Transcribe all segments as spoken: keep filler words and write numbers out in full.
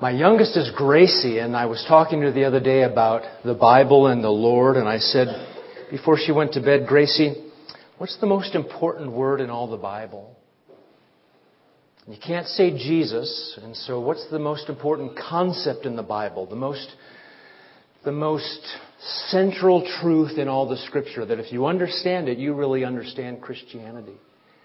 My youngest is Gracie, and I was talking to her the other day about the Bible and the Lord, and I said, before she went to bed, Gracie, what's the most important word in all the Bible? You can't say Jesus, and so what's the most important concept in the Bible? The most, the most central truth in all the Scripture, that if you understand it, you really understand Christianity.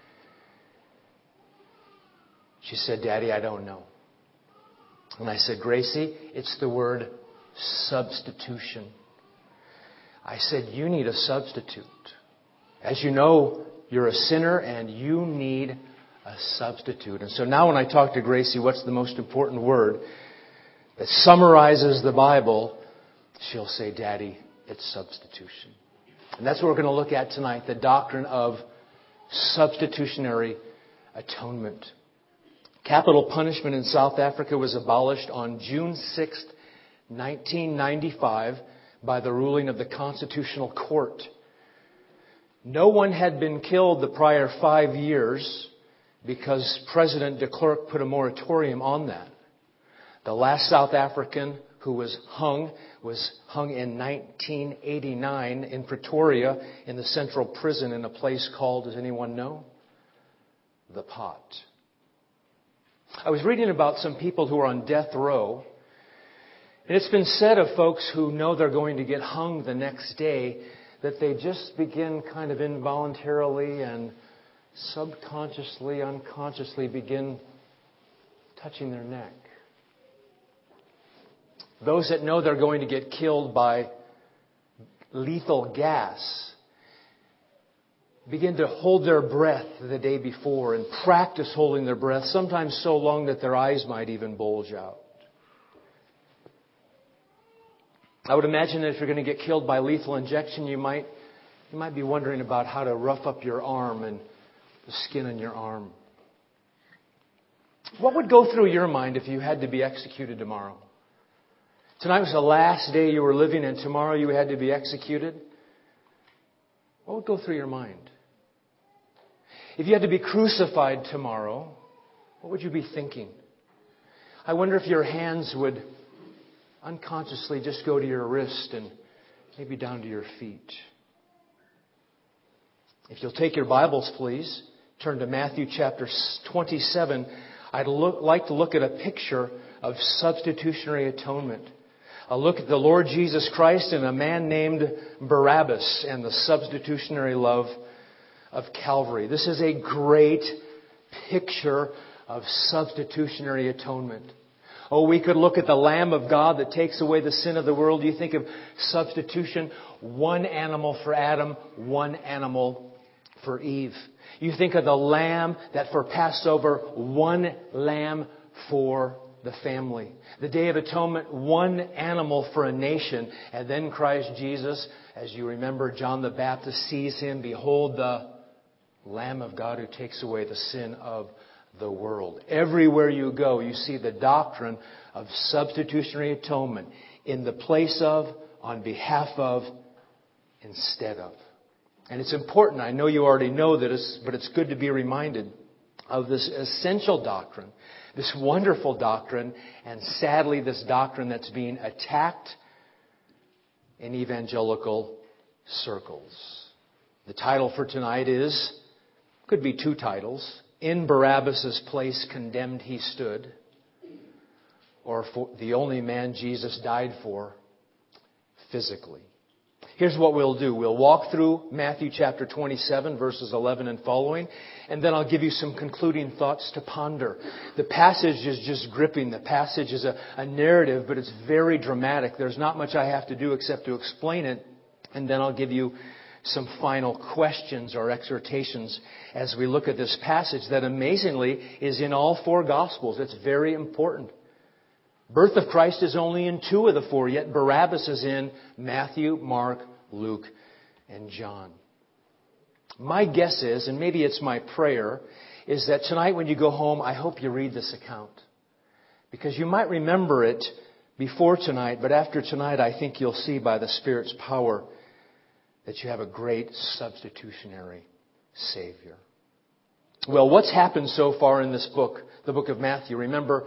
She said, Daddy, I don't know. And I said, Gracie, it's the word substitution. I said, you need a substitute. As you know, you're a sinner and you need a substitute. And so now when I talk to Gracie, what's the most important word that summarizes the Bible, she'll say, Daddy, it's substitution. And that's what we're going to look at tonight, the doctrine of substitutionary atonement. Capital punishment in South Africa was abolished on June sixth, nineteen ninety-five by the ruling of the Constitutional Court. No one had been killed the prior five years because President de Klerk put a moratorium on that. The last South African who was hung was hung in nineteen eighty-nine in Pretoria in the central prison in a place called, does anyone know? The Pot. I was reading about some people who are on death row, and it's been said of folks who know they're going to get hung the next day that they just begin kind of involuntarily and subconsciously, unconsciously begin touching their neck. Those that know they're going to get killed by lethal gas begin to hold their breath the day before and practice holding their breath, sometimes so long that their eyes might even bulge out. I would imagine that if you're going to get killed by lethal injection, you might you might be wondering about how to rough up your arm and the skin on your arm. What would go through your mind if you had to be executed tomorrow? Tonight was the last day you were living and tomorrow you had to be executed. What would go through your mind? If you had to be crucified tomorrow, what would you be thinking? I wonder if your hands would unconsciously just go to your wrist and maybe down to your feet. If you'll take your Bibles, please, turn to Matthew chapter twenty-seven. I'd look, like to look at a picture of substitutionary atonement. A look at the Lord Jesus Christ and a man named Barabbas and the substitutionary love of Calvary. This is a great picture of substitutionary atonement. Oh, we could look at the Lamb of God that takes away the sin of the world. You think of substitution, one animal for Adam, one animal for Eve. You think of the Lamb that for Passover, one lamb for the family. The Day of Atonement, one animal for a nation. And then Christ Jesus, as you remember, John the Baptist sees Him. Behold the Lamb of God who takes away the sin of the world. Everywhere you go, you see the doctrine of substitutionary atonement in the place of, on behalf of, instead of. And it's important. I know you already know this, but it's good to be reminded of this essential doctrine, this wonderful doctrine, and sadly this doctrine that's being attacked in evangelical circles. The title for tonight is, could be two titles, In Barabbas' Place Condemned He Stood, or for The Only Man Jesus Died For, Physically. Here's what we'll do. We'll walk through Matthew chapter twenty-seven, verses eleven and following, and then I'll give you some concluding thoughts to ponder. The passage is just gripping. The passage is a, a narrative, but it's very dramatic. There's not much I have to do except to explain it, and then I'll give you some final questions or exhortations as we look at this passage that amazingly is in all four Gospels. It's very important. Birth of Christ is only in two of the four, yet Barabbas is in Matthew, Mark, Luke, and John. My guess is, and maybe it's my prayer, is that tonight when you go home, I hope you read this account. Because you might remember it before tonight, but after tonight I think you'll see by the Spirit's power that you have a great substitutionary Savior. Well, what's happened so far in this book, the book of Matthew? Remember,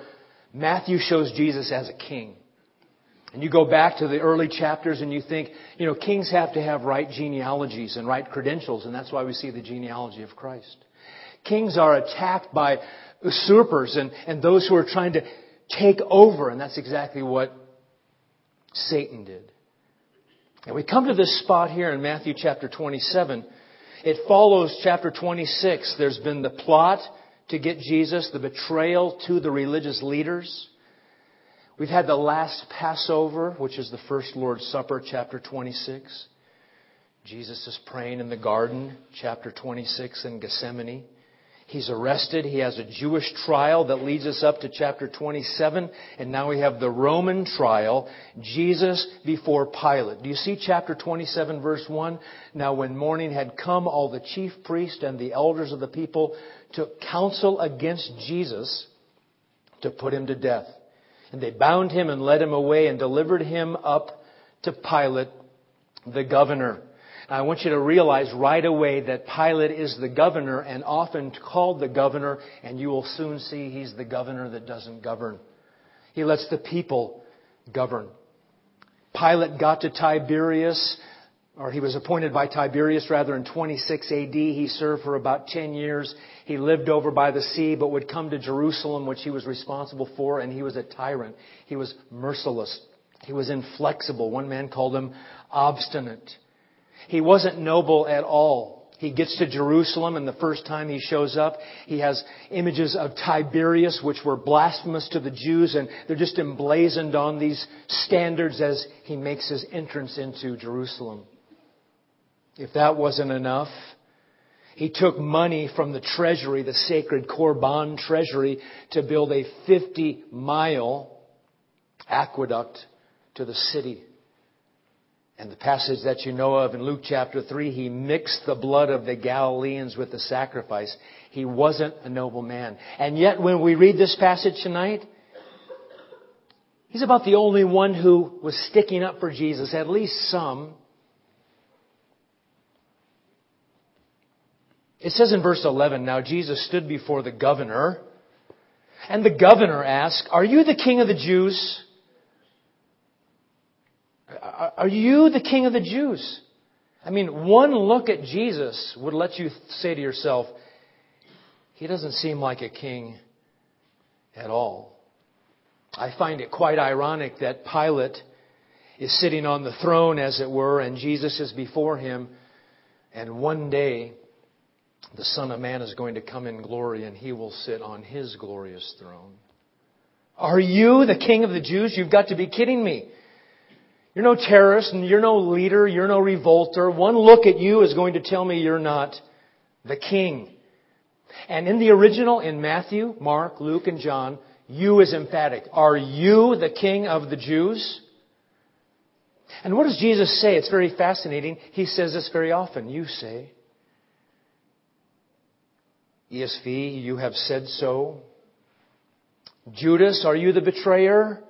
Matthew shows Jesus as a king. And you go back to the early chapters and you think, you know, kings have to have right genealogies and right credentials, and that's why we see the genealogy of Christ. Kings are attacked by usurpers and, and those who are trying to take over, and that's exactly what Satan did. And we come to this spot here in Matthew chapter twenty-seven. It follows chapter twenty-six. There's been the plot to get Jesus, the betrayal to the religious leaders. We've had the last Passover, which is the first Lord's Supper, chapter twenty-six. Jesus is praying in the garden, chapter twenty-six in Gethsemane. He's arrested. He has a Jewish trial that leads us up to chapter twenty-seven. And now we have the Roman trial, Jesus before Pilate. Do you see chapter twenty-seven, verse one? Now when morning had come, all the chief priests and the elders of the people took counsel against Jesus to put him to death. And they bound him and led him away and delivered him up to Pilate, the governor. I want you to realize right away that Pilate is the governor and often called the governor, and you will soon see he's the governor that doesn't govern. He lets the people govern. Pilate got to Tiberias, or he was appointed by Tiberius rather in twenty-six A D. He served for about ten years. He lived over by the sea, but would come to Jerusalem, which he was responsible for, and he was a tyrant. He was merciless. He was inflexible. One man called him obstinate. He wasn't noble at all. He gets to Jerusalem, and the first time he shows up, he has images of Tiberius, which were blasphemous to the Jews, and they're just emblazoned on these standards as he makes his entrance into Jerusalem. If that wasn't enough, he took money from the treasury, the sacred Korban treasury, to build a fifty-mile aqueduct to the city. And the passage that you know of in Luke chapter three, he mixed the blood of the Galileans with the sacrifice. He wasn't a noble man. And yet when we read this passage tonight, he's about the only one who was sticking up for Jesus, at least some. It says in verse eleven, now Jesus stood before the governor, and the governor asked, are you the king of the Jews? Are you the king of the Jews? I mean, one look at Jesus would let you say to yourself, he doesn't seem like a king at all. I find it quite ironic that Pilate is sitting on the throne, as it were, and Jesus is before him. And one day, the Son of Man is going to come in glory, and he will sit on his glorious throne. Are you the king of the Jews? You've got to be kidding me. You're no terrorist, and you're no leader, you're no revolter. One look at you is going to tell me you're not the king. And in the original, in Matthew, Mark, Luke, and John, you is emphatic. Are you the king of the Jews? And what does Jesus say? It's very fascinating. He says this very often. You say. E S V, you have said so. Judas, are you the betrayer?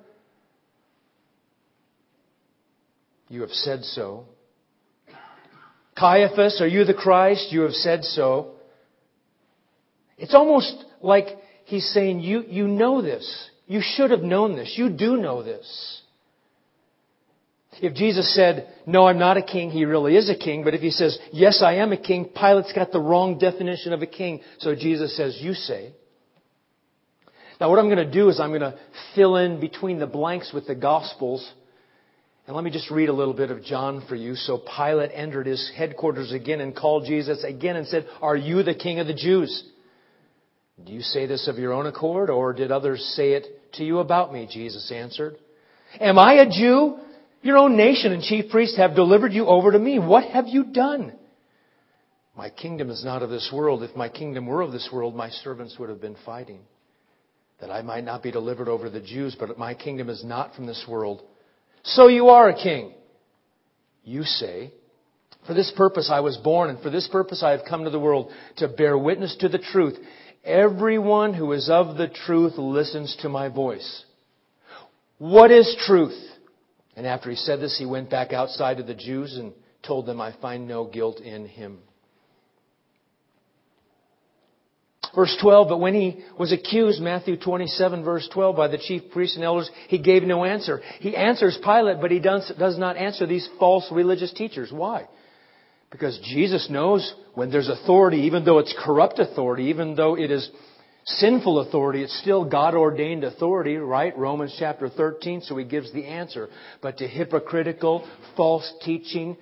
You have said so. Caiaphas, are you the Christ? You have said so. It's almost like he's saying, you, you know this. You should have known this. You do know this. If Jesus said, no, I'm not a king, he really is a king. But if he says, yes, I am a king, Pilate's got the wrong definition of a king. So Jesus says, you say. Now what I'm going to do is I'm going to fill in between the blanks with the Gospels. And let me just read a little bit of John for you. So Pilate entered his headquarters again and called Jesus again and said, are you the king of the Jews? Do you say this of your own accord, or did others say it to you about me? Jesus answered. Am I a Jew? Your own nation and chief priests have delivered you over to me. What have you done? My kingdom is not of this world. If my kingdom were of this world, my servants would have been fighting, that I might not be delivered over to the Jews, but my kingdom is not from this world. So you are a king. You say, for this purpose I was born, and for this purpose I have come to the world, to bear witness to the truth. Everyone who is of the truth listens to my voice. What is truth? And after he said this, he went back outside to the Jews and told them, I find no guilt in him. Verse twelve, but when he was accused, Matthew twenty-seven, verse twelve, by the chief priests and elders, he gave no answer. He answers Pilate, but he does, does not answer these false religious teachers. Why? Because Jesus knows when there's authority, even though it's corrupt authority, even though it is sinful authority, it's still God-ordained authority, right? Romans chapter thirteen, so he gives the answer. But to hypocritical, false teaching,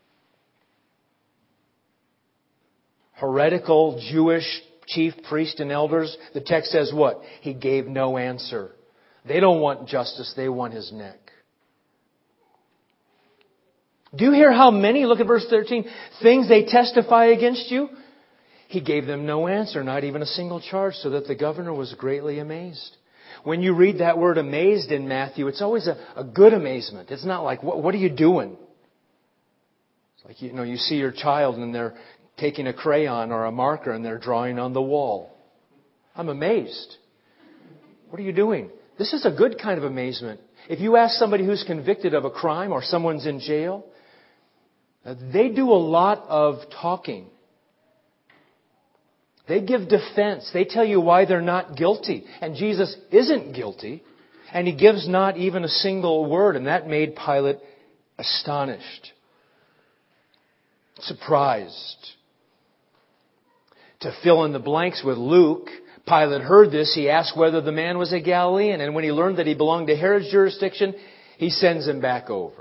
heretical Jewish chief priests and elders, the text says what? He gave no answer. They don't want justice, they want his neck. Do you hear how many, look at verse thirteen, things they testify against you? He gave them no answer, not even a single charge, so that the governor was greatly amazed. When you read that word amazed in Matthew, it's always a, a good amazement. It's not like, what, what are you doing? It's like, you know, you see your child and they're taking a crayon or a marker and they're drawing on the wall. I'm amazed. What are you doing? This is a good kind of amazement. If you ask somebody who's convicted of a crime or someone's in jail, they do a lot of talking. They give defense. They tell you why they're not guilty. And Jesus isn't guilty. And He gives not even a single word. And that made Pilate astonished, surprised. To fill in the blanks with Luke, Pilate heard this. He asked whether the man was a Galilean. And when he learned that he belonged to Herod's jurisdiction, he sends him back over.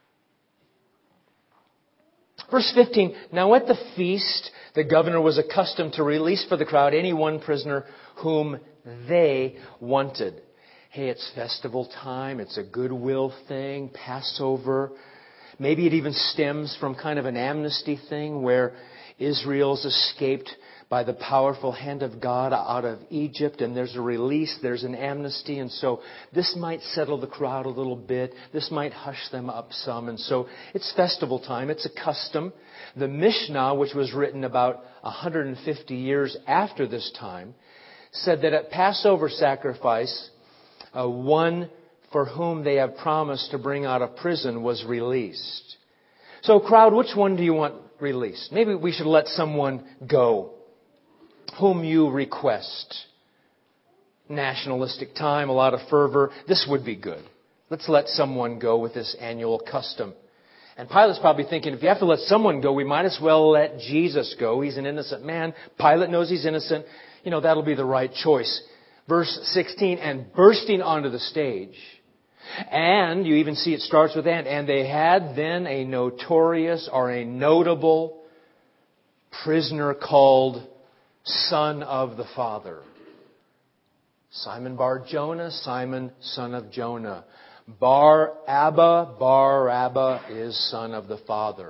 Verse fifteen, now at the feast, the governor was accustomed to release for the crowd any one prisoner whom they wanted. Hey, it's festival time. It's a goodwill thing, Passover. Maybe it even stems from kind of an amnesty thing where Israel's escaped by the powerful hand of God out of Egypt, and there's a release, there's an amnesty, and so this might settle the crowd a little bit. This might hush them up some, and so it's festival time. It's a custom. The Mishnah, which was written about one hundred fifty years after this time, said that at Passover sacrifice, uh, one for whom they have promised to bring out of prison was released. So, crowd, which one do you want released? Maybe we should let someone go whom you request. Nationalistic time, a lot of fervor. This would be good. Let's let someone go with this annual custom. And Pilate's probably thinking, if you have to let someone go, we might as well let Jesus go. He's an innocent man. Pilate knows he's innocent. You know, that'll be the right choice. Verse sixteen, and bursting onto the stage. And you even see it starts with and. And they had then a notorious or a notable prisoner called Son of the Father. Simon Bar Jonah, Simon, son of Jonah. Bar Abba, Bar Abba is son of the Father.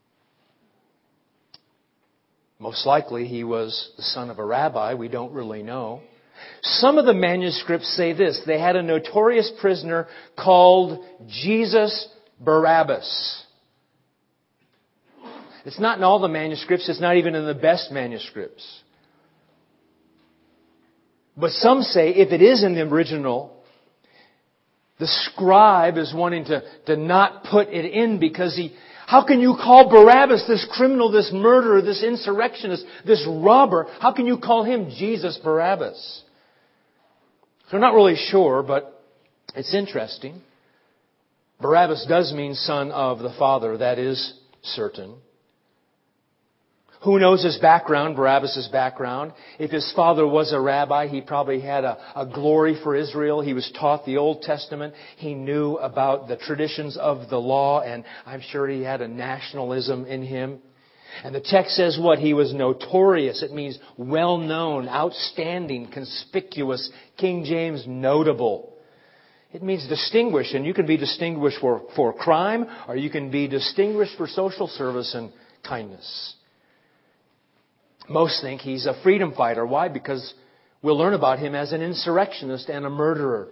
Most likely he was the son of a rabbi. We don't really know. Some of the manuscripts say this. They had a notorious prisoner called Jesus Barabbas. It's not in all the manuscripts. It's not even in the best manuscripts. But some say if it is in the original, the scribe is wanting to, to not put it in because he, how can you call Barabbas, this criminal, this murderer, this insurrectionist, this robber, how can you call him Jesus Barabbas? So I'm not really sure, but it's interesting. Barabbas does mean son of the Father. That is certain. Who knows his background, Barabbas' background? If his father was a rabbi, he probably had a, a glory for Israel. He was taught the Old Testament. He knew about the traditions of the law, and I'm sure he had a nationalism in him. And the text says what? He was notorious. It means well-known, outstanding, conspicuous. King James, notable. It means distinguished, and you can be distinguished for, for crime, or you can be distinguished for social service and kindness. Most think he's a freedom fighter. Why? Because we'll learn about him as an insurrectionist and a murderer.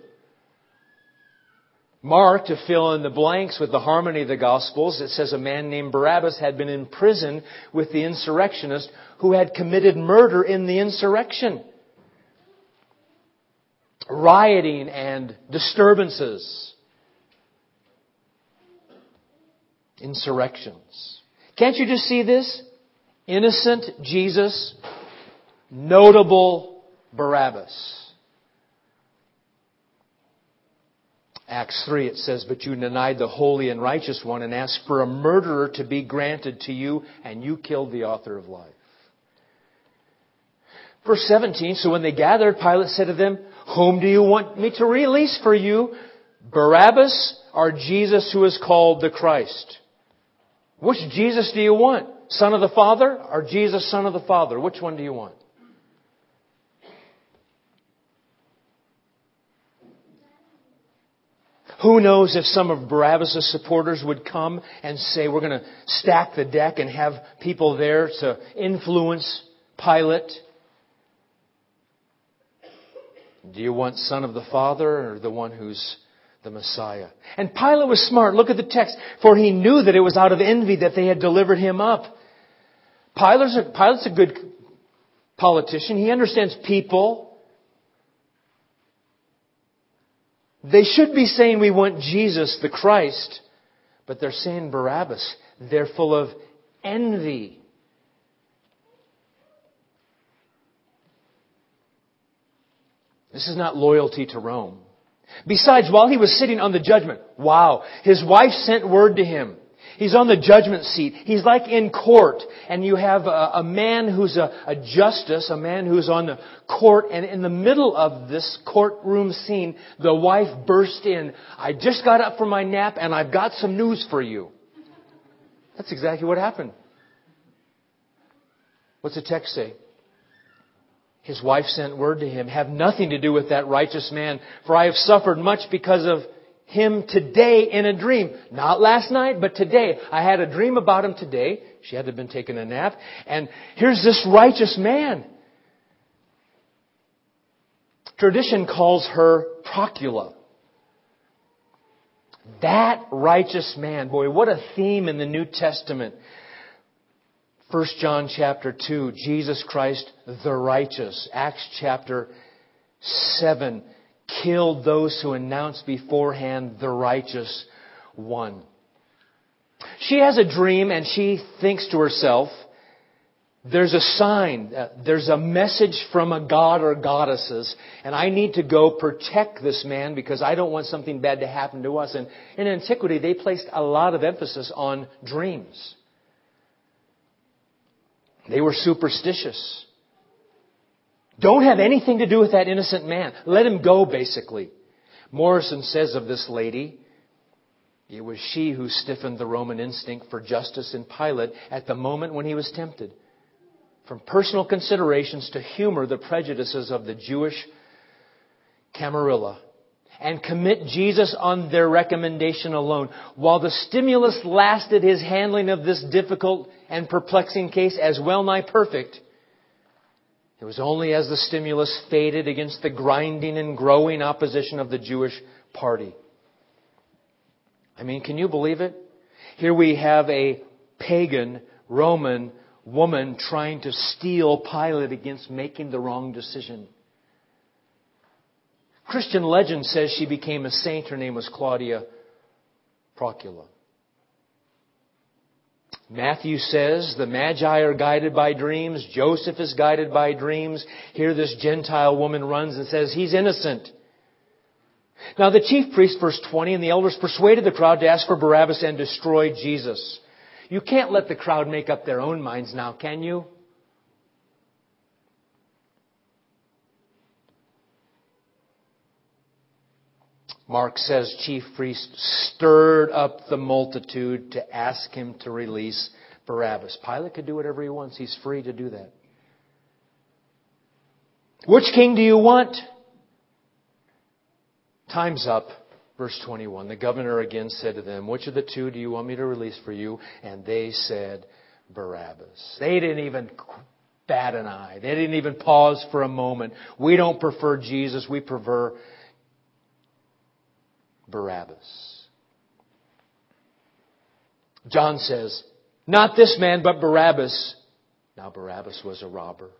Mark, to fill in the blanks with the harmony of the Gospels, it says a man named Barabbas had been in prison with the insurrectionist who had committed murder in the insurrection. Rioting and disturbances. Insurrections. Can't you just see this? Innocent Jesus notable Barabbas. Acts three, it says, but you denied the holy and righteous one and asked for a murderer to be granted to you, and you killed the author of life. Verse seventeen, so when they gathered, Pilate said to them, whom do you want me to release for you, Barabbas or Jesus who is called the Christ? Which Jesus do you want? Son of the Father or Jesus, Son of the Father? Which one do you want? Who knows if some of Barabbas' supporters would come and say, we're going to stack the deck and have people there to influence Pilate. Do you want Son of the Father or the one who's the Messiah? And Pilate was smart. Look at the text. For he knew that it was out of envy that they had delivered him up. Pilate's a, Pilate's a good politician. He understands people. They should be saying we want Jesus, the Christ, but they're saying Barabbas. They're full of envy. This is not loyalty to Rome. Besides, while he was sitting on the judgment, wow, his wife sent word to him. He's on the judgment seat. He's like in court. And you have a, a man who's a, a justice, a man who's on the court. And in the middle of this courtroom scene, the wife burst in. I just got up from my nap and I've got some news for you. That's exactly what happened. What's the text say? His wife sent word to him, have nothing to do with that righteous man, for I have suffered much because of him today in a dream. Not last night, but today. I had a dream about him today. She had to have been taking a nap. And here's this righteous man. Tradition calls her Procula. That righteous man. Boy, what a theme in the New Testament. First John chapter two, Jesus Christ the righteous. Acts chapter seven, killed those who announced beforehand the righteous one. She has a dream and she thinks to herself, there's a sign, there's a message from a god or goddesses, and I need to go protect this man because I don't want something bad to happen to us. And in antiquity, they placed a lot of emphasis on dreams. They were superstitious. Don't have anything to do with that innocent man. Let him go, basically. Morrison says of this lady, it was she who stiffened the Roman instinct for justice in Pilate at the moment when he was tempted. From personal considerations to humor the prejudices of the Jewish Camarilla and commit Jesus on their recommendation alone. While the stimulus lasted, his handling of this difficult and perplexing case as well nigh perfect, it was only as the stimulus faded against the grinding and growing opposition of the Jewish party. I mean, can you believe it? Here we have a pagan Roman woman trying to steal Pilate against making the wrong decision. Christian legend says she became a saint. Her name was Claudia Procula. Matthew says the Magi are guided by dreams. Joseph is guided by dreams. Here this Gentile woman runs and says he's innocent. Now the chief priest, verse twenty, and the elders persuaded the crowd to ask for Barabbas and destroy Jesus. You can't let the crowd make up their own minds now, can you? Mark says chief priest stirred up the multitude to ask him to release Barabbas. Pilate could do whatever he wants. He's free to do that. Which king do you want? Time's up. Verse twenty-one. The governor again said to them, which of the two do you want me to release for you? And they said, Barabbas. They didn't even bat an eye. They didn't even pause for a moment. We don't prefer Jesus. We prefer Barabbas. John says, not this man, but Barabbas. Now Barabbas was a robber.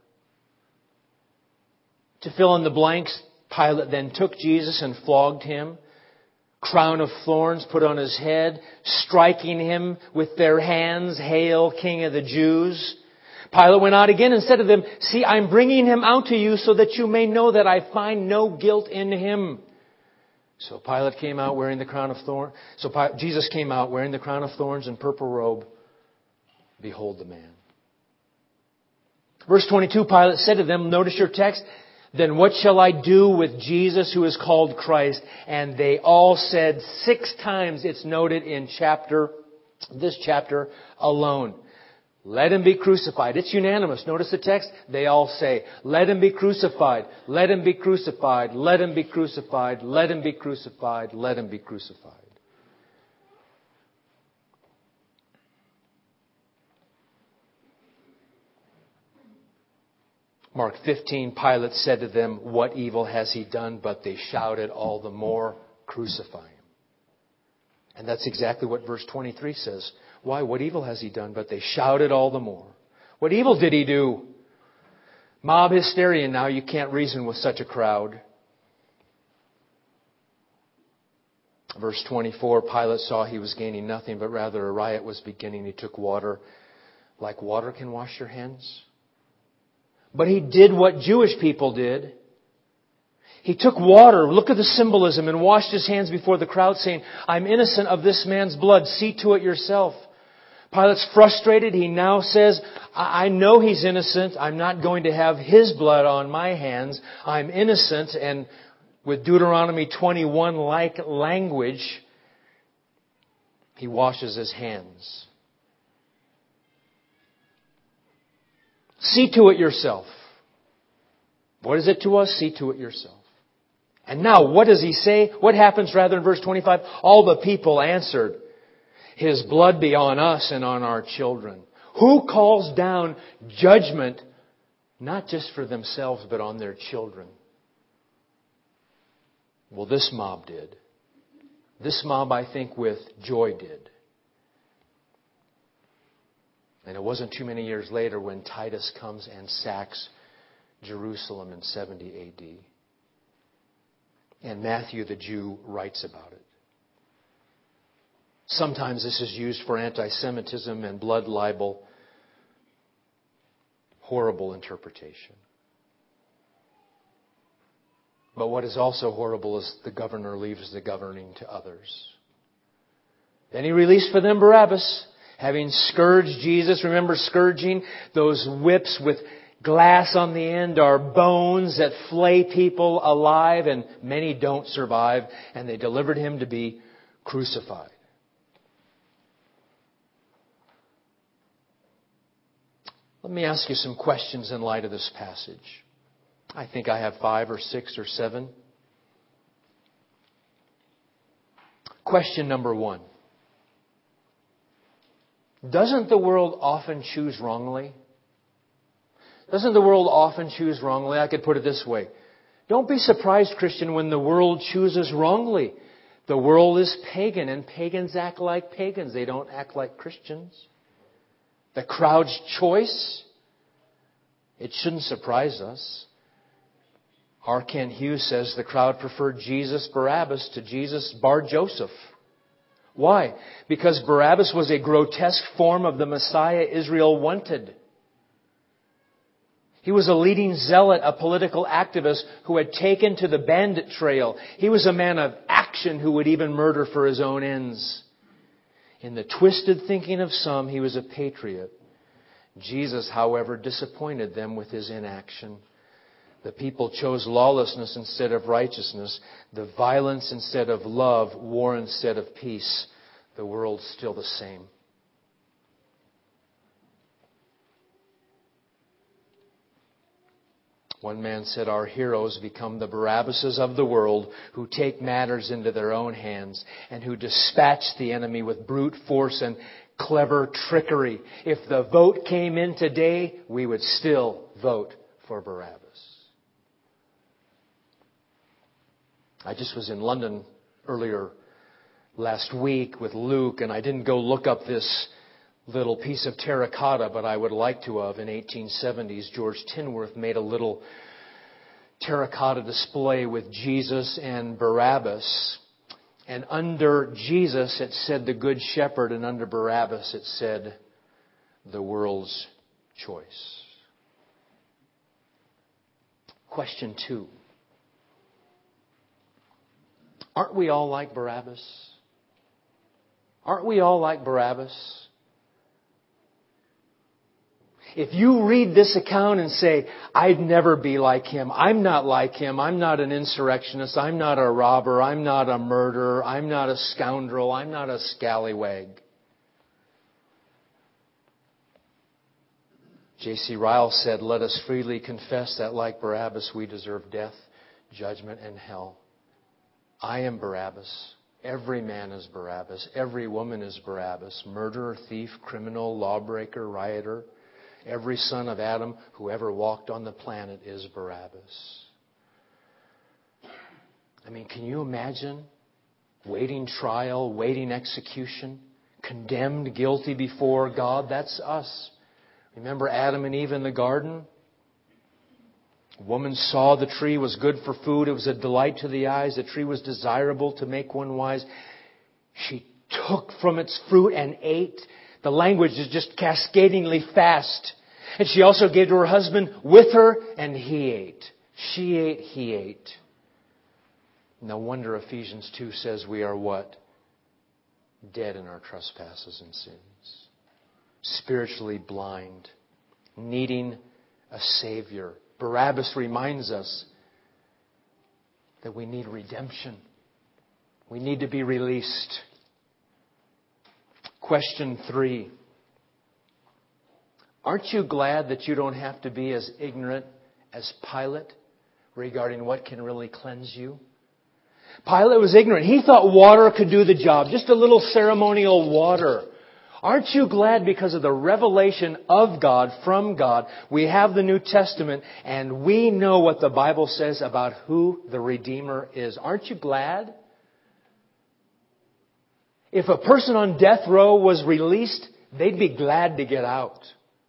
To fill in the blanks, Pilate then took Jesus and flogged him. Crown of thorns put on his head, striking him with their hands, Hail, King of the Jews. Pilate went out again and said to them, "See, I'm bringing him out to you so that you may know that I find no guilt in him." So Pilate came out wearing the crown of thorns. So Jesus came out wearing the crown of thorns and purple robe. Behold the man. Verse twenty-two, Pilate said to them, notice your text, "Then what shall I do with Jesus who is called Christ?" And they all said six times, it's noted in chapter, this chapter alone, "Let him be crucified." It's unanimous. Notice the text. They all say, "Let him be crucified. Let him be crucified. Let him be crucified. Let him be crucified. Let him be crucified." Mark fifteen, Pilate said to them, "What evil has he done?" But they shouted all the more, "Crucify him." And that's exactly what verse twenty-three says. Why? What evil has he done? But they shouted all the more. What evil did he do? Mob hysteria now. You can't reason with such a crowd. Verse twenty-four, Pilate saw he was gaining nothing, but rather a riot was beginning. He took water. Like water can wash your hands. But he did what Jewish people did. He took water, look at the symbolism, and washed his hands before the crowd, saying, "I'm innocent of this man's blood. See to it yourself." Pilate's frustrated. He now says, I know he's innocent. I'm not going to have his blood on my hands. I'm innocent. And with Deuteronomy twenty-one-like language, he washes his hands. See to it yourself. What is it to us? See to it yourself. And now, what does he say? What happens rather in verse twenty-five? All the people answered, "His blood be on us and on our children." Who calls down judgment, not just for themselves, but on their children? Well, this mob did. This mob, I think, with joy did. And it wasn't too many years later when Titus comes and sacks Jerusalem in seventy A D. And Matthew the Jew writes about it. Sometimes this is used for anti-Semitism and blood libel. Horrible interpretation. But what is also horrible is the governor leaves the governing to others. Then he released for them Barabbas, having scourged Jesus. Remember scourging? Those whips with glass on the end are bones that flay people alive, and many don't survive. And they delivered him to be crucified. Let me ask you some questions in light of this passage. I think I have five or six or seven. Question number one. Doesn't the world often choose wrongly? Doesn't the world often choose wrongly? I could put it this way. Don't be surprised, Christian, when the world chooses wrongly. The world is pagan, and pagans act like pagans. They don't act like Christians. The crowd's choice, it shouldn't surprise us. R. Kent Hughes says the crowd preferred Jesus Barabbas to Jesus Bar Joseph. Why? Because Barabbas was a grotesque form of the Messiah Israel wanted. He was a leading zealot, a political activist who had taken to the bandit trail. He was a man of action who would even murder for his own ends. In the twisted thinking of some, he was a patriot. Jesus, however, disappointed them with his inaction. The people chose lawlessness instead of righteousness, the violence instead of love, war instead of peace. The world's still the same. One man said, our heroes become the Barabbases of the world who take matters into their own hands and who dispatch the enemy with brute force and clever trickery. If the vote came in today, we would still vote for Barabbas. I just was in London earlier last week with Luke, and I didn't go look up this little piece of terracotta, but I would like to have. In eighteen seventies, George Tinworth made a little terracotta display with Jesus and Barabbas. And under Jesus it said the Good Shepherd, and under Barabbas it said the world's choice. Question two. Aren't we all like Barabbas? Aren't we all like Barabbas? If you read this account and say, I'd never be like him, I'm not like him, I'm not an insurrectionist, I'm not a robber, I'm not a murderer, I'm not a scoundrel, I'm not a scallywag. J C Ryle said, let us freely confess that like Barabbas we deserve death, judgment, and hell. I am Barabbas. Every man is Barabbas. Every woman is Barabbas. Murderer, thief, criminal, lawbreaker, rioter. Every son of Adam who ever walked on the planet is Barabbas. I mean, can you imagine waiting trial, waiting execution, condemned, guilty before God? That's us. Remember Adam and Eve in the garden? A woman saw the tree was good for food. It was a delight to the eyes. The tree was desirable to make one wise. She took from its fruit and ate. The language is just cascadingly fast. And she also gave to her husband with her, and he ate. She ate, he ate. No wonder Ephesians two says we are what? Dead in our trespasses and sins. Spiritually blind. Needing a Savior. Barabbas reminds us that we need redemption. We need to be released. Question three. Aren't you glad that you don't have to be as ignorant as Pilate regarding what can really cleanse you? Pilate was ignorant. He thought water could do the job. Just a little ceremonial water. Aren't you glad because of the revelation of God, from God, we have the New Testament and we know what the Bible says about who the Redeemer is? Aren't you glad? If a person on death row was released, they'd be glad to get out.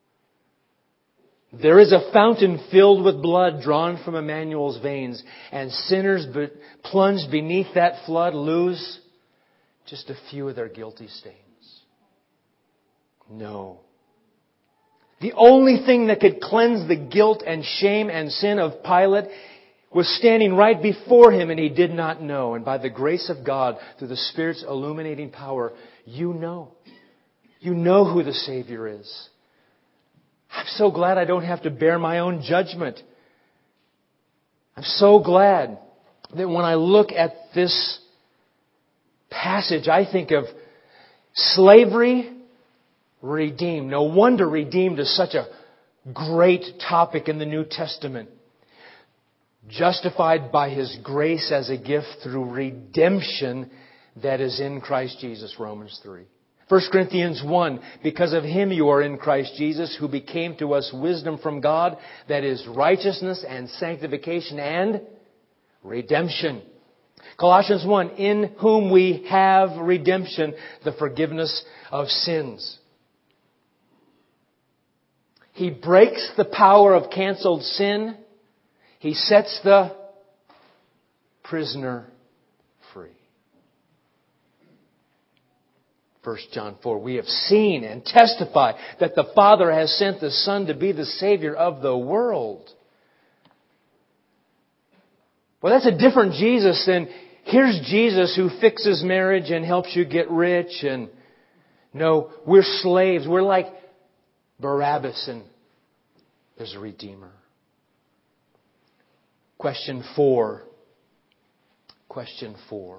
There is a fountain filled with blood drawn from Emmanuel's veins, and sinners be- plunged beneath that flood lose just a few of their guilty stains. No. The only thing that could cleanse the guilt and shame and sin of Pilate was standing right before him, and he did not know. And by the grace of God, through the Spirit's illuminating power, you know. You know who the Savior is. I'm so glad I don't have to bear my own judgment. I'm so glad that when I look at this passage, I think of slavery redeemed. No wonder redeemed is such a great topic in the New Testament. Justified by His grace as a gift through redemption that is in Christ Jesus, Romans three. First Corinthians one, because of Him you are in Christ Jesus, who became to us wisdom from God, that is righteousness and sanctification and redemption. Colossians one, in whom we have redemption, the forgiveness of sins. He breaks the power of canceled sin. He sets the prisoner free. First John four, we have seen and testify that the Father has sent the Son to be the Savior of the world. Well, that's a different Jesus than here's Jesus who fixes marriage and helps you get rich. And no, we're slaves. We're like Barabbas, and there's a Redeemer. Question four. Question four.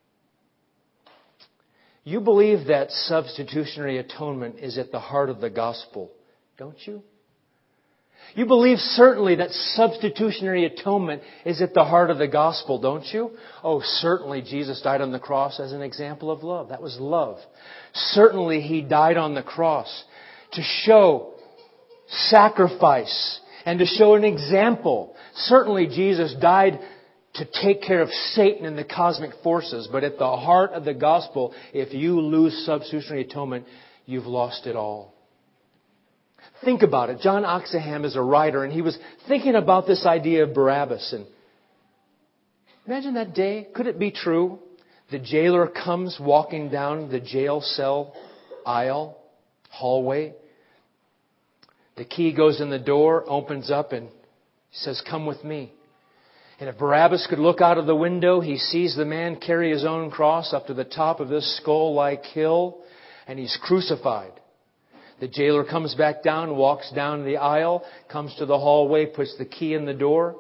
You believe that substitutionary atonement is at the heart of the gospel, don't you? You believe certainly that substitutionary atonement is at the heart of the gospel, don't you? Oh, certainly Jesus died on the cross as an example of love. That was love. Certainly He died on the cross to show sacrifice and to show an example. Certainly Jesus died to take care of Satan and the cosmic forces. But at the heart of the gospel, if you lose substitutionary atonement, you've lost it all. Think about it. John Oxenham is a writer, and he was thinking about this idea of Barabbas. And imagine that day. Could it be true? The jailer comes walking down the jail cell aisle, hallway. The key goes in the door, opens up, and says, "Come with me." And if Barabbas could look out of the window, he sees the man carry his own cross up to the top of this skull-like hill, and he's crucified. The jailer comes back down, walks down the aisle, comes to the hallway, puts the key in the door,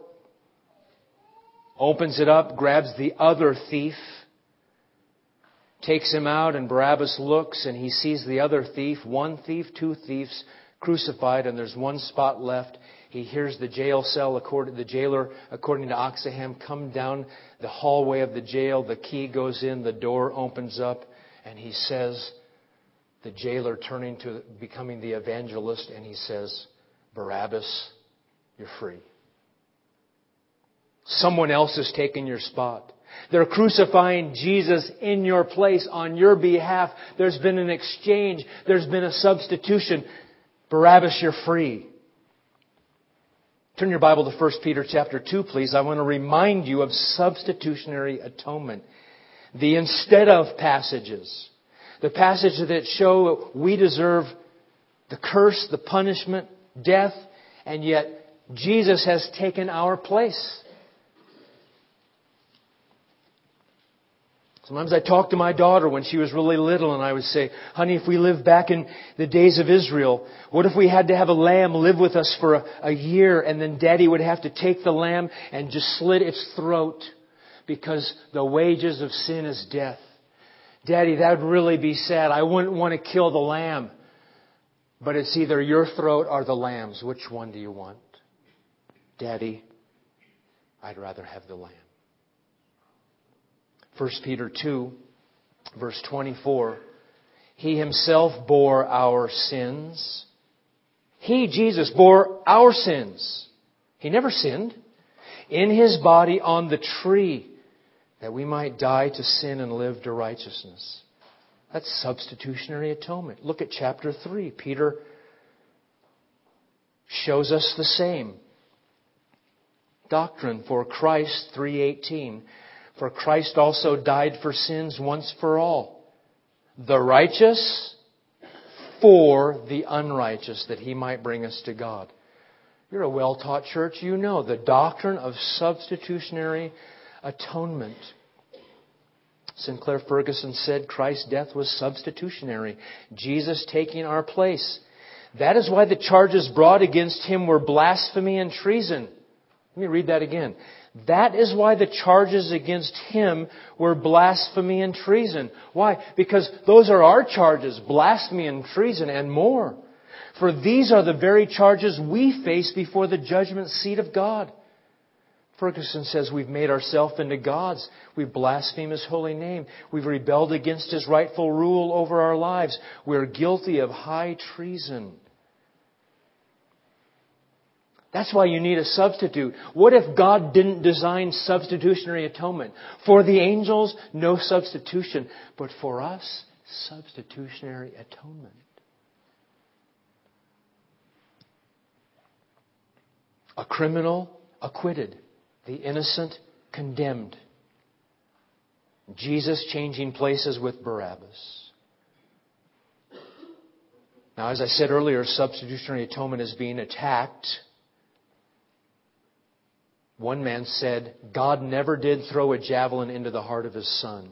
opens it up, grabs the other thief, takes him out, and Barabbas looks and he sees the other thief, one thief, two thieves crucified, and there's one spot left. He hears the jail cell, according, the jailer, according to Oxenham, come down the hallway of the jail. The key goes in, the door opens up, and he says, the jailer turning to becoming the evangelist, and he says, "Barabbas, you're free." Someone else has taken your spot. They're crucifying Jesus in your place on your behalf. There's been an exchange. There's been a substitution. Barabbas, you're free. Turn your Bible to First Peter chapter two, please. I want to remind you of substitutionary atonement. The instead of passages. The passages that show we deserve the curse, the punishment, death, and yet Jesus has taken our place. Sometimes I talk to my daughter when she was really little, and I would say, "Honey, if we lived back in the days of Israel, what if we had to have a lamb live with us for a, a year, and then Daddy would have to take the lamb and just slit its throat because the wages of sin is death? Daddy, that would really be sad. I wouldn't want to kill the lamb. But it's either your throat or the lamb's. Which one do you want?" "Daddy, I'd rather have the lamb." First Peter two, verse twenty-four. He Himself bore our sins. He, Jesus, bore our sins. He never sinned. In His body on the tree, that we might die to sin and live to righteousness. That's substitutionary atonement. Look at chapter three. Peter shows us the same doctrine. For Christ, three eighteen. For Christ also died for sins once for all, the righteous for the unrighteous, that He might bring us to God. You're a well-taught church. You know the doctrine of substitutionary atonement. Sinclair Ferguson said Christ's death was substitutionary. Jesus taking our place. That is why the charges brought against Him were blasphemy and treason. Let me read that again. That is why the charges against Him were blasphemy and treason. Why? Because those are our charges, blasphemy and treason and more. For these are the very charges we face before the judgment seat of God. Ferguson says we've made ourselves into gods. We've blasphemed His holy name. We've rebelled against His rightful rule over our lives. We're guilty of high treason. That's why you need a substitute. What if God didn't design substitutionary atonement? For the angels, no substitution. But for us, substitutionary atonement. A criminal acquitted. The innocent condemned. Jesus changing places with Barabbas. Now, as I said earlier, substitutionary atonement is being attacked. One man said, God never did throw a javelin into the heart of His Son.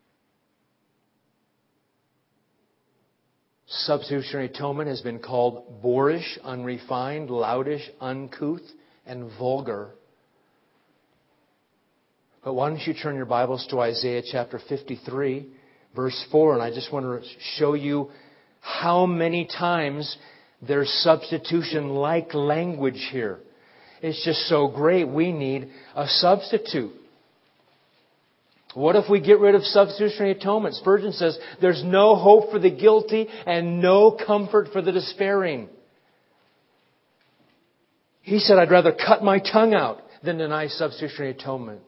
Substitutionary atonement has been called boorish, unrefined, loudish, uncouth, and vulgar. But why don't you turn your Bibles to Isaiah chapter fifty-three, verse four, and I just want to show you how many times there's substitution-like language here. It's just so great. We need a substitute. What if we get rid of substitutionary atonement? Spurgeon says, there's no hope for the guilty and no comfort for the despairing. He said, I'd rather cut my tongue out than deny substitutionary atonement.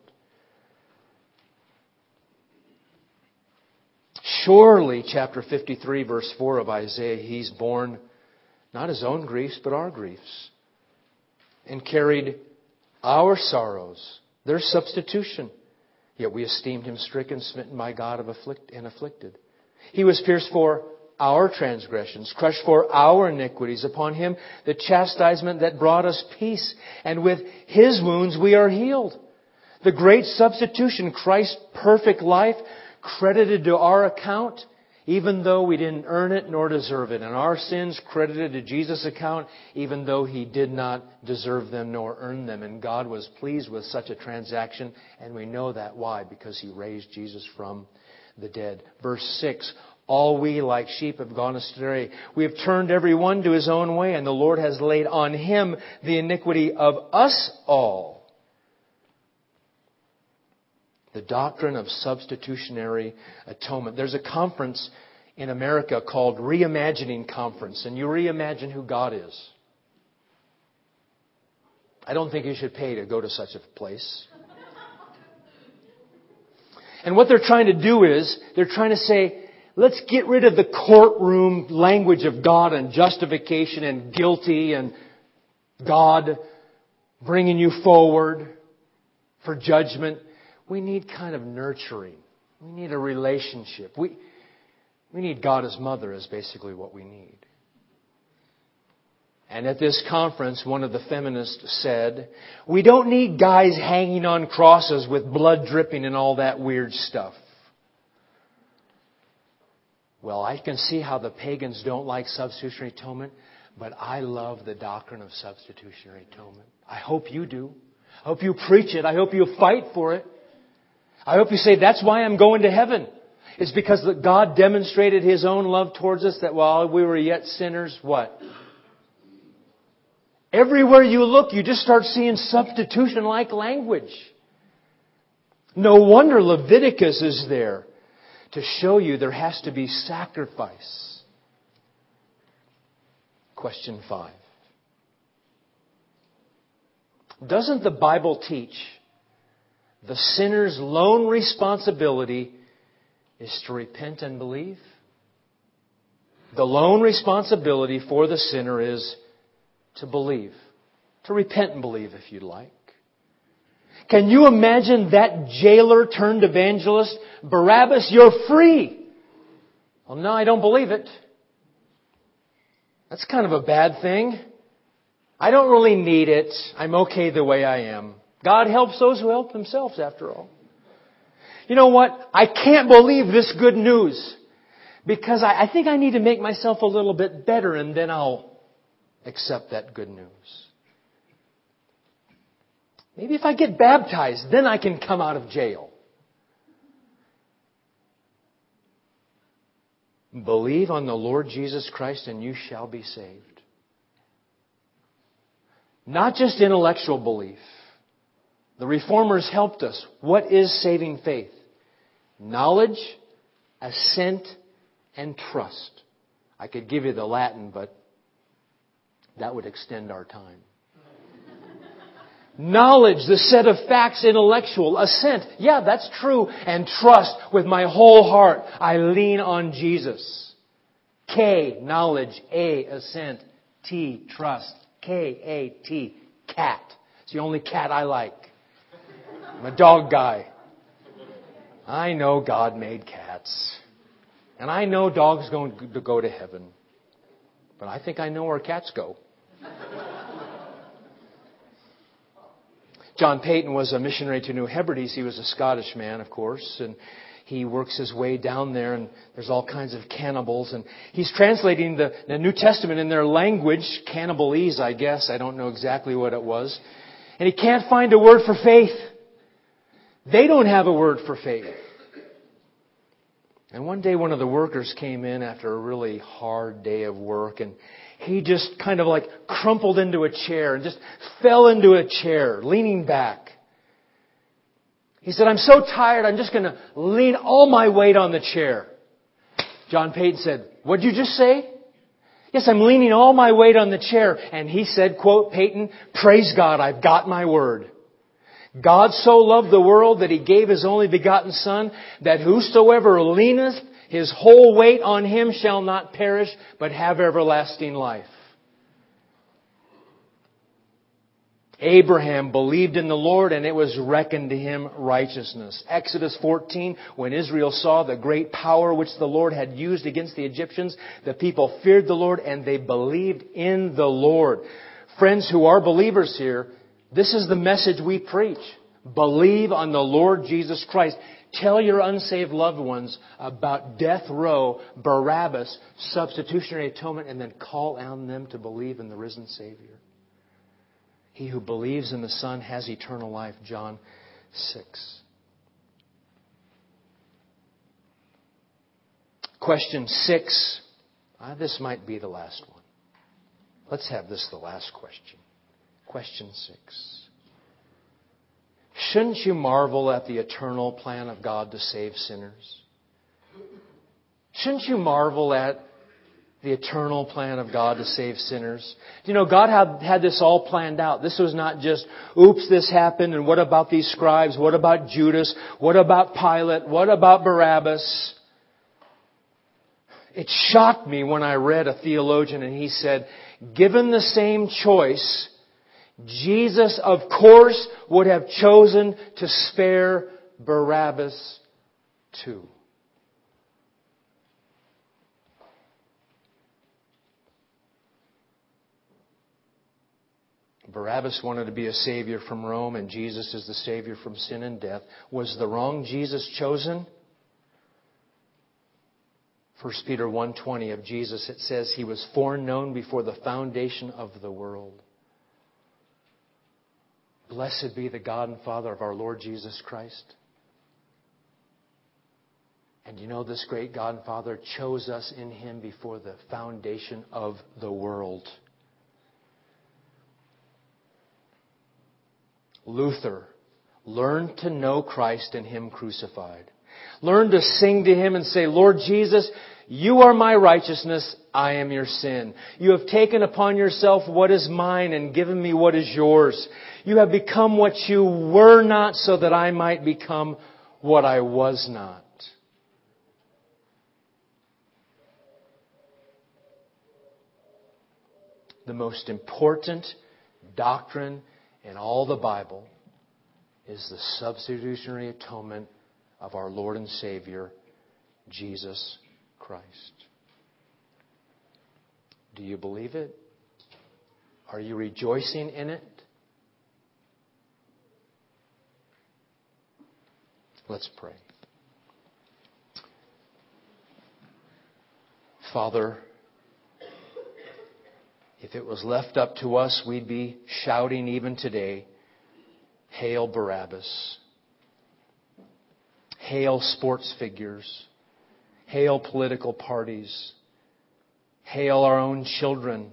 Surely, chapter fifty-three, verse four of Isaiah, He's borne not His own griefs, but our griefs, and carried our sorrows, their substitution. Yet we esteemed Him stricken, smitten by God, of afflict and afflicted. He was pierced for our transgressions, crushed for our iniquities. Upon Him the chastisement that brought us peace, and with His wounds we are healed. The great substitution, Christ's perfect life, credited to our account, even though we didn't earn it nor deserve it. And our sins credited to Jesus' account, even though He did not deserve them nor earn them. And God was pleased with such a transaction, and we know that. Why? Because He raised Jesus from the dead. Verse six, all we like sheep have gone astray. We have turned every one to his own way, and the Lord has laid on Him the iniquity of us all. The doctrine of substitutionary atonement. There's a conference in America called Reimagining Conference, and you reimagine who God is. I don't think you should pay to go to such a place. And what they're trying to do is, they're trying to say, let's get rid of the courtroom language of God and justification and guilty and God bringing you forward for judgment. We need kind of nurturing. We need a relationship. We, we need God as mother is basically what we need. And at this conference, one of the feminists said, we don't need guys hanging on crosses with blood dripping and all that weird stuff. Well, I can see how the pagans don't like substitutionary atonement, but I love the doctrine of substitutionary atonement. I hope you do. I hope you preach it. I hope you fight for it. I hope you say, that's why I'm going to heaven. It's because God demonstrated His own love towards us, that while we were yet sinners, what? Everywhere you look, you just start seeing substitution-like language. No wonder Leviticus is there to show you there has to be sacrifice. Question five. Doesn't the Bible teach the sinner's lone responsibility is to repent and believe? The lone responsibility for the sinner is to believe. To repent and believe, if you'd like. Can you imagine that jailer turned evangelist? Barabbas, you're free. Well, no, I don't believe it. That's kind of a bad thing. I don't really need it. I'm okay the way I am. God helps those who help themselves, after all. You know what? I can't believe this good news because I, I think I need to make myself a little bit better, and then I'll accept that good news. Maybe if I get baptized, then I can come out of jail. Believe on the Lord Jesus Christ and you shall be saved. Not just intellectual belief. The Reformers helped us. What is saving faith? Knowledge, assent, and trust. I could give you the Latin, but that would extend our time. Knowledge, the set of facts, intellectual. Assent, yeah, that's true. And trust with my whole heart. I lean on Jesus. K, knowledge. A, assent. T, trust. K A T, cat. It's the only cat I like. I'm a dog guy. I know God made cats. And I know dogs are going to go to heaven. But I think I know where cats go. John Payton was a missionary to New Hebrides. He was a Scottish man, of course, and he works his way down there, and there's all kinds of cannibals. And he's translating the, the New Testament in their language, Cannibalese, I guess. I don't know exactly what it was. And he can't find a word for faith. They don't have a word for faith. And one day one of the workers came in after a really hard day of work, and he just kind of like crumpled into a chair and just fell into a chair, leaning back. He said, I'm so tired, I'm just going to lean all my weight on the chair. John Payton said, what'd you just say? Yes, I'm leaning all my weight on the chair. And he said, quote, Payton, praise God, I've got my word. God so loved the world that He gave His only begotten Son, that whosoever leaneth his whole weight on Him shall not perish, but have everlasting life. Abraham believed in the Lord, and it was reckoned to him righteousness. Exodus fourteen, when Israel saw the great power which the Lord had used against the Egyptians, the people feared the Lord and they believed in the Lord. Friends who are believers here, this is the message we preach. Believe on the Lord Jesus Christ. Tell your unsaved loved ones about death row, Barabbas, substitutionary atonement, and then call on them to believe in the risen Savior. He who believes in the Son has eternal life, John six. Question six. Ah, this might be the last one. Let's have this the last question. Question six. Shouldn't you marvel at the eternal plan of God to save sinners? Shouldn't you marvel at the eternal plan of God to save sinners? You know, God had, had this all planned out. This was not just, oops, this happened, and what about these scribes? What about Judas? What about Pilate? What about Barabbas? It shocked me when I read a theologian and he said, given the same choice, Jesus, of course, would have chosen to spare Barabbas too. Barabbas wanted to be a savior from Rome, and Jesus is the savior from sin and death. Was the wrong Jesus chosen? First Peter one twenty of Jesus, it says, He was foreknown before the foundation of the world. Blessed be the God and Father of our Lord Jesus Christ. And you know, this great God and Father chose us in Him before the foundation of the world. Luther learned to know Christ and Him crucified. Learn to sing to Him and say, Lord Jesus, You are my righteousness, I am your sin. You have taken upon yourself what is mine and given me what is yours. You have become what you were not so that I might become what I was not. The most important doctrine in all the Bible is the substitutionary atonement of our Lord and Savior, Jesus Christ. Do you believe it? Are you rejoicing in it? Let's pray. Father, if it was left up to us, we'd be shouting even today, Hail Barabbas. Hail sports figures. Hail political parties. Hail our own children.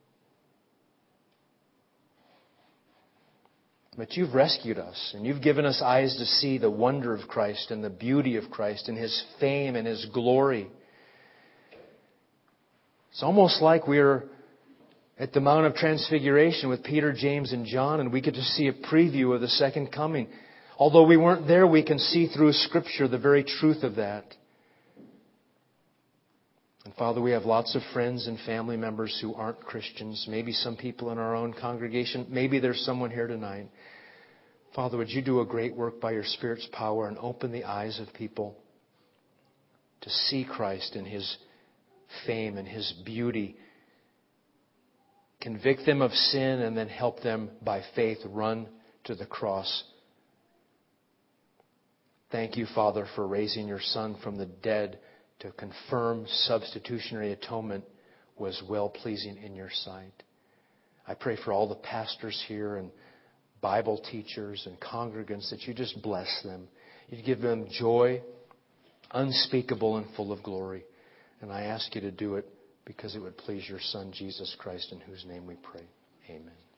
But You've rescued us, and You've given us eyes to see the wonder of Christ and the beauty of Christ and His fame and His glory. It's almost like we're at the Mount of Transfiguration with Peter, James, and John, and we get to see a preview of the second coming. Although we weren't there, we can see through Scripture the very truth of that. And Father, we have lots of friends and family members who aren't Christians. Maybe some people in our own congregation. Maybe there's someone here tonight. Father, would You do a great work by Your Spirit's power and open the eyes of people to see Christ in His fame and His beauty. Convict them of sin and then help them by faith run to the cross. Thank You, Father, for raising Your Son from the dead to confirm substitutionary atonement was well-pleasing in Your sight. I pray for all the pastors here and Bible teachers and congregants that You just bless them. You'd give them joy, unspeakable and full of glory. And I ask You to do it because it would please Your Son, Jesus Christ, in whose name we pray. Amen.